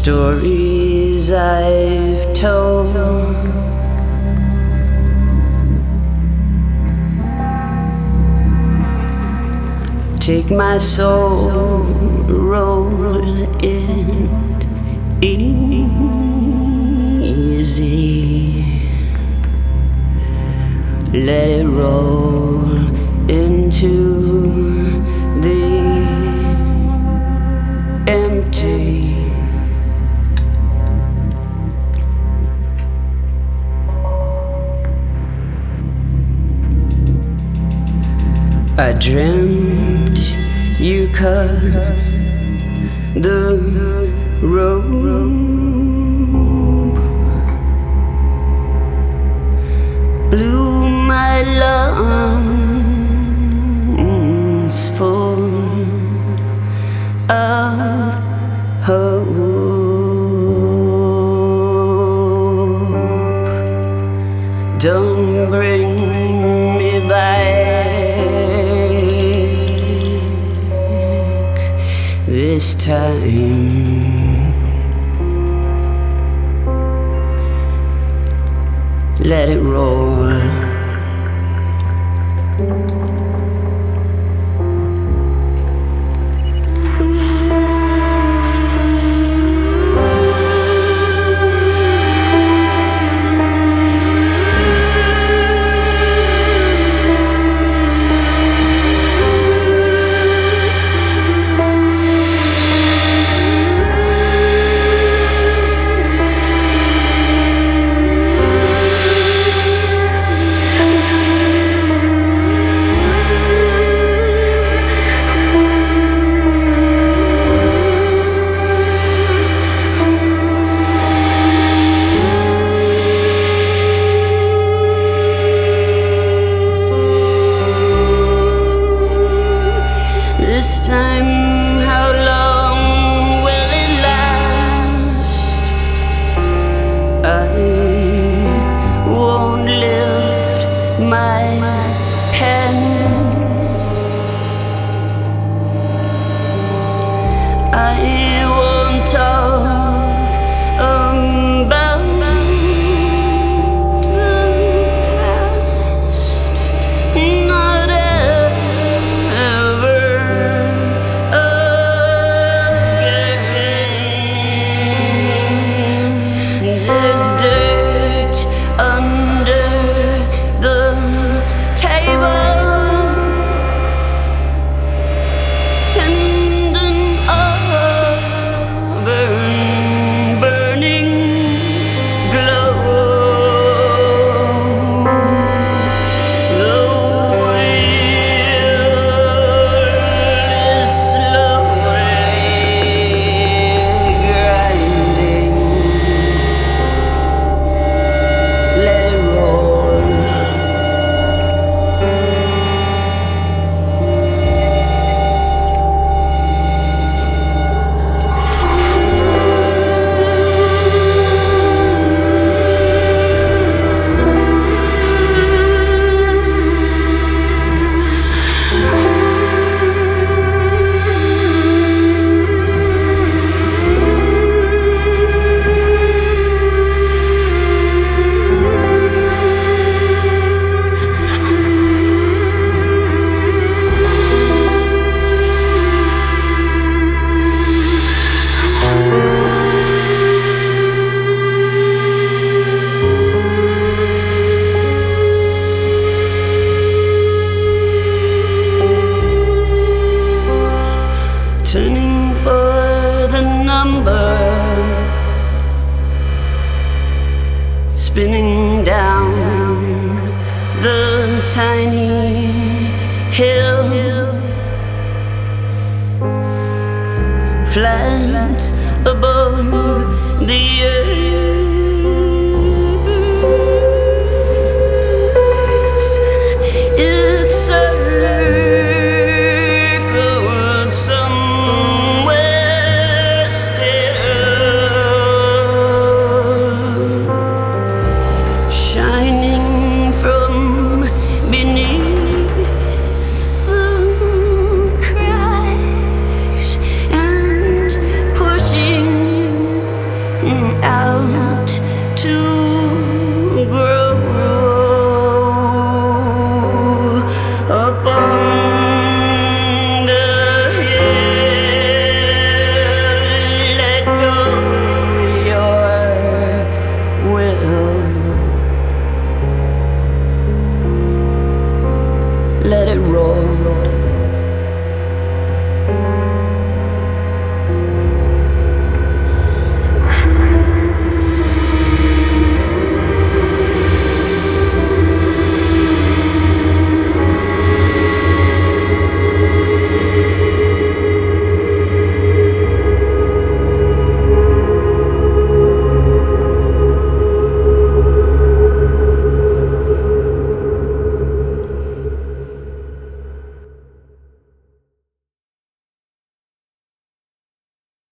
stories I've told. Take my soul, roll it easy. Let it roll into the empty. I dreamt you cut the rope, blew my lungs full of hope. Don't bring me back this time. Let it roll. This time, how long will it last? I won't lift my pen. I won't talk about the past. Not ever again. There's dirt under the table, and an oven burning glow. The wheel is slowly grinding. Let it roll. Turning for the number, spinning down the tiny hill, flat above the earth.